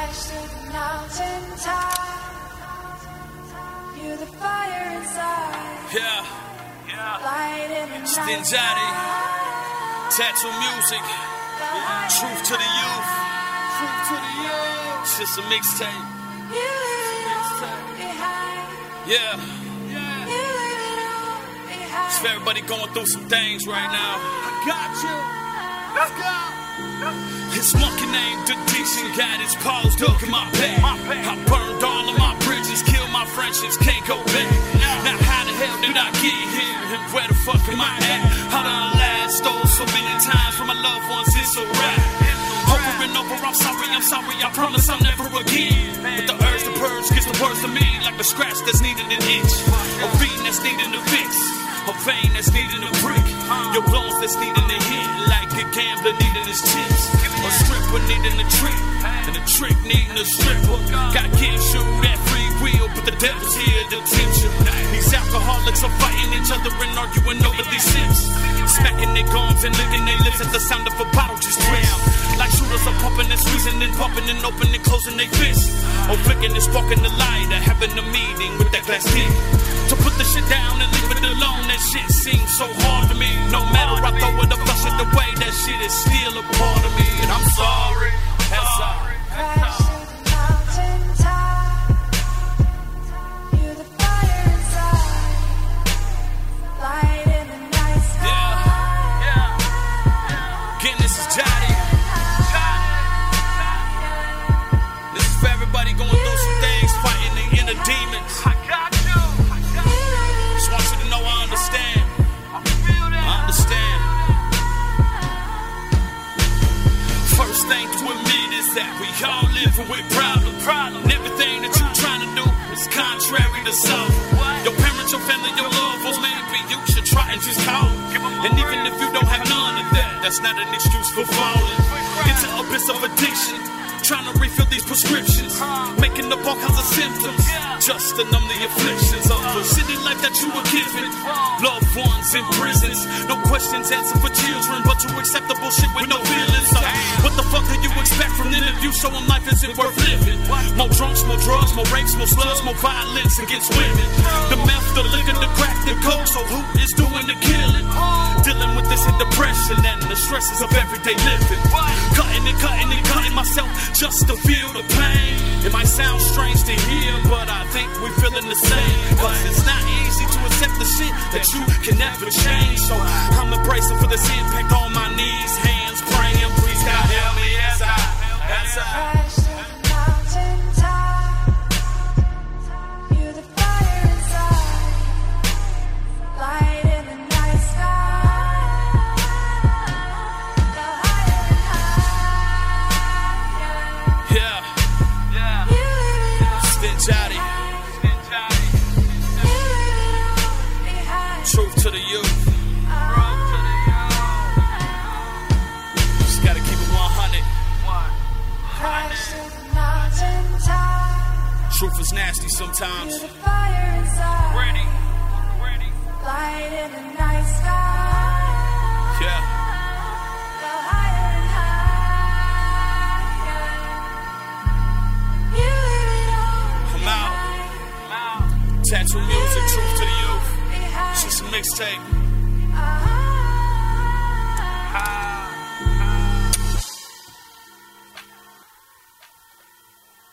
Crash to the mountaintop. You're the fire inside. Yeah. Light in the night. Stinjati. Tattoo music. Truth to the youth. Truth to the youth. It's just a mixtape. You leave it all behind. Yeah. You leave it all behind. It's for everybody going through some things right now. I got you. Let's go. His monkey named Addiction got his paws dug in my back. I burned all of my bridges, killed my friendships, can't go back. Now how the hell did I get here? And where the fuck am I at? I done lied, stole so many times from my loved ones, it's a wrap. Over and over, I'm sorry, I promise I'll never again. But the urge to purge gets the worst of me, like the scratch that's needed an itch, a vein that's needing a fix, a vein that's needing a brick, your bones that's needing a hit, like a gambler needing his chips, a stripper needing a trick, and a trick needing a stripper. God gives you that free will, but the devil's here to tempt you. These alcoholics are fighting each other and arguing over these sips, smacking their gums and licking their lips at the sound of a bottle just twist. Like shooters are pumping and squeezing and pumping and opening and closing their fists, or flicking and sparking the light, or having a meeting with that glass dick to put the shit down and leave it alone. That shit seems so hard to me. No matter I throw it or flush it away, that shit is still a part of me. And I'm sorry. That's all. Crash to the mountaintop. You're the fire inside. Light in the night sky. Yeah. Again, this is Johnny. This is for everybody going through some things, fighting the inner demons. I got you. Just want you to know I understand. I understand. First thing to admit is that we all living with problems. And everything that you're trying to do is contrary to self. Your parents, your family, your loved ones, maybe you should try and just call them. And even if you don't have none of that, that's not an excuse for falling into an abyss of addiction, trying to refill these prescriptions, making up all kinds of symptoms, just to numb the afflictions of the city life that you were given. Loved ones in prisons, no questions answered for children, but to accept the bullshit with no feelings. So what the fuck do you expect from them if you show them life isn't worth living? More drunks, more drugs, more rapes, more slugs, more violence against women. The meth, the liquor, the crack, the coke, so who is doing the killing? Dealing with this and depression and the stresses of everyday living. Cutting myself just to feel the pain. It might sound strange to hear, but I think we're feeling the same. Cause it's not easy to accept the shit that you can never change. So I'm embracing for this impact on my knees, hands, praying. Please God help me as I Crash to the mountaintop. You're the fire inside. Light in the night sky. Go higher and higher. Yeah. You leave it all Stinjati. You leave it all behind. Truth to the youth. Just gotta keep it 100. Crash to the mountaintop. Truth is nasty sometimes. You're the fire inside. Ready. Light in the night sky. Yeah. Go higher and higher. You leave it all I'm out. behind. Tattoo music, truth to the youth. Behind. It's just a mixtape.